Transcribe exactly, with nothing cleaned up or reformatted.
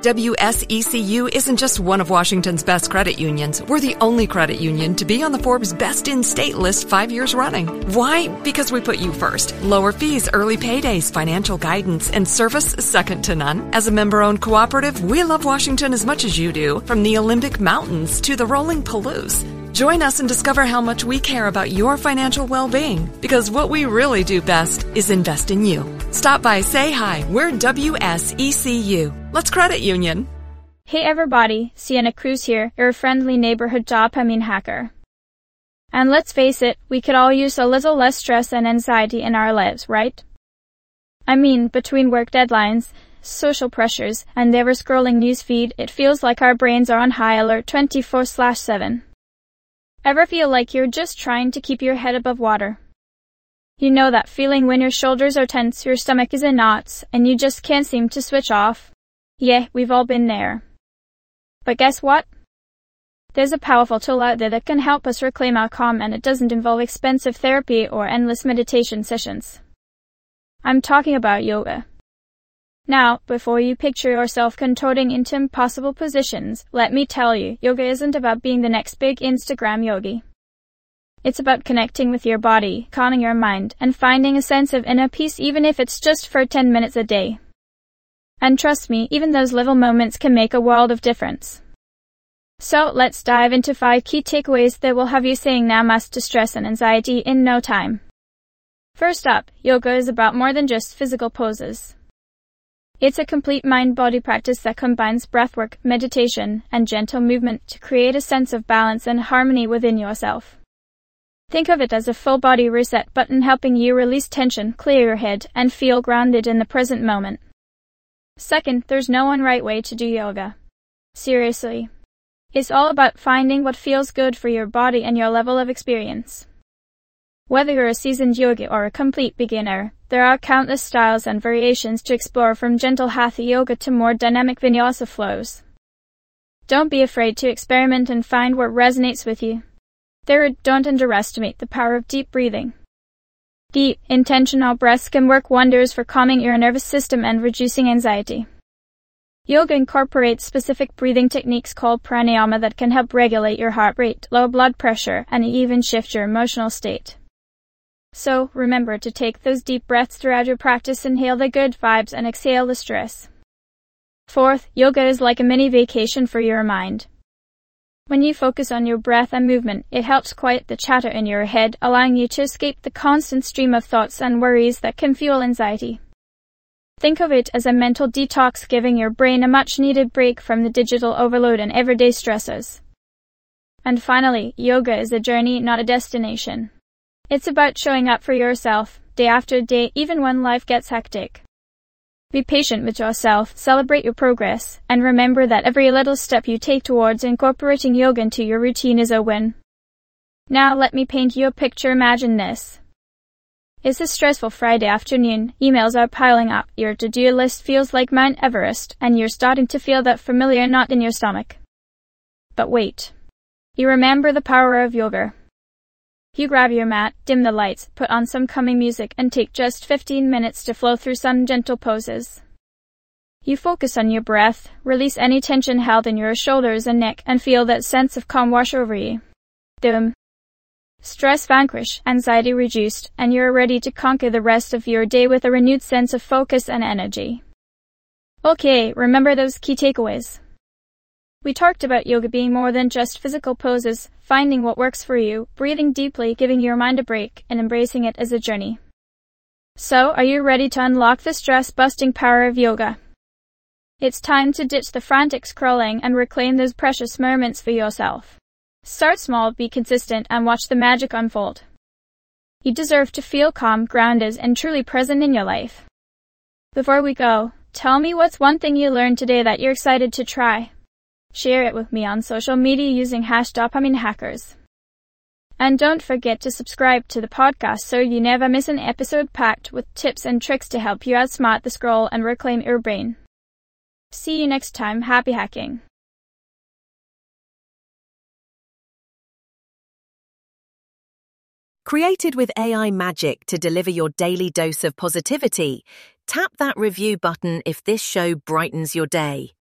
W S E C U isn't just one of Washington's best credit unions. We're the only credit union to be on the Forbes Best in State list five years running. Why? Because we put you first. Lower fees, early paydays, financial guidance, and service second to none. As a member-owned cooperative, we love Washington as much as you do, from the Olympic Mountains to the rolling Palouse. Join us and discover how much we care about your financial well-being, because what we really do best is invest in you. Stop by, say hi. We're W S E C U. Let's credit union. Hey everybody, Sienna Cruz here, your friendly neighborhood dopamine hacker. And let's face it, we could all use a little less stress and anxiety in our lives, right? I mean, between work deadlines, social pressures, and the ever-scrolling newsfeed, it feels like our brains are on high alert twenty-four seven. Ever feel like you're just trying to keep your head above water? You know that feeling when your shoulders are tense, your stomach is in knots, and you just can't seem to switch off? Yeah, we've all been there. But guess what? There's a powerful tool out there that can help us reclaim our calm, and it doesn't involve expensive therapy or endless meditation sessions. I'm talking about yoga. Now, before you picture yourself contorting into impossible positions, let me tell you, yoga isn't about being the next big Instagram yogi. It's about connecting with your body, calming your mind, and finding a sense of inner peace, even if it's just for ten minutes a day. And trust me, even those little moments can make a world of difference. So let's dive into five key takeaways that will have you saying namaste to stress and anxiety in no time. First up, yoga is about more than just physical poses. It's a complete mind-body practice that combines breathwork, meditation, and gentle movement to create a sense of balance and harmony within yourself. Think of it as a full-body reset button, helping you release tension, clear your head, and feel grounded in the present moment. Second, there's no one right way to do yoga. Seriously. It's all about finding what feels good for your body and your level of experience. Whether you're a seasoned yogi or a complete beginner, there are countless styles and variations to explore, from gentle hatha yoga to more dynamic vinyasa flows. Don't be afraid to experiment and find what resonates with you. Third, don't underestimate the power of deep breathing. Deep, intentional breaths can work wonders for calming your nervous system and reducing anxiety. Yoga incorporates specific breathing techniques called pranayama that can help regulate your heart rate, lower blood pressure, and even shift your emotional state. So, remember to take those deep breaths throughout your practice, inhale the good vibes and exhale the stress. Fourth, yoga is like a mini vacation for your mind. When you focus on your breath and movement, it helps quiet the chatter in your head, allowing you to escape the constant stream of thoughts and worries that can fuel anxiety. Think of it as a mental detox, giving your brain a much-needed break from the digital overload and everyday stressors. And finally, yoga is a journey, not a destination. It's about showing up for yourself, day after day, even when life gets hectic. Be patient with yourself, celebrate your progress, and remember that every little step you take towards incorporating yoga into your routine is a win. Now let me paint you a picture. Imagine this. It's a stressful Friday afternoon, emails are piling up, your to-do list feels like Mount Everest, and you're starting to feel that familiar knot in your stomach. But wait. You remember the power of yoga. You grab your mat, dim the lights, put on some calming music, and take just fifteen minutes to flow through some gentle poses. You focus on your breath, release any tension held in your shoulders and neck, and feel that sense of calm wash over you. Boom. Stress vanquished, anxiety reduced, and you're ready to conquer the rest of your day with a renewed sense of focus and energy. Okay, remember those key takeaways. We talked about yoga being more than just physical poses, finding what works for you, breathing deeply, giving your mind a break, and embracing it as a journey. So, are you ready to unlock the stress-busting power of yoga? It's time to ditch the frantic scrolling and reclaim those precious moments for yourself. Start small, be consistent, and watch the magic unfold. You deserve to feel calm, grounded, and truly present in your life. Before we go, tell me what's one thing you learned today that you're excited to try. Share it with me on social media using hashtag DopamineHackers. And don't forget to subscribe to the podcast so you never miss an episode packed with tips and tricks to help you outsmart the scroll and reclaim your brain. See you next time. Happy hacking. Created with A I magic to deliver your daily dose of positivity, tap that review button if this show brightens your day.